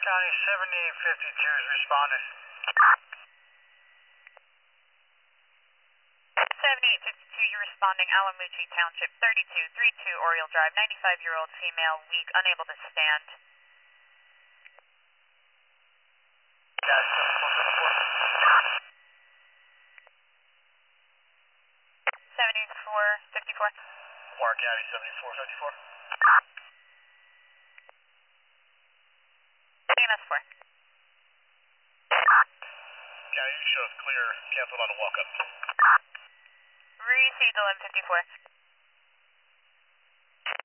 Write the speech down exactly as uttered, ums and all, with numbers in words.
County seventy-eight fifty-two is responding. seventy-eight fifty-two, you're responding, Alamucci Township, thirty-two thirty-two Oriole Drive, ninety-five-year-old female, weak, unable to stand. Got seventy-four fifty-four. Warren County seventy-four fifty-four. C M S four. County, you show us clear, canceled on the walk-up. Received eleven fifty-four.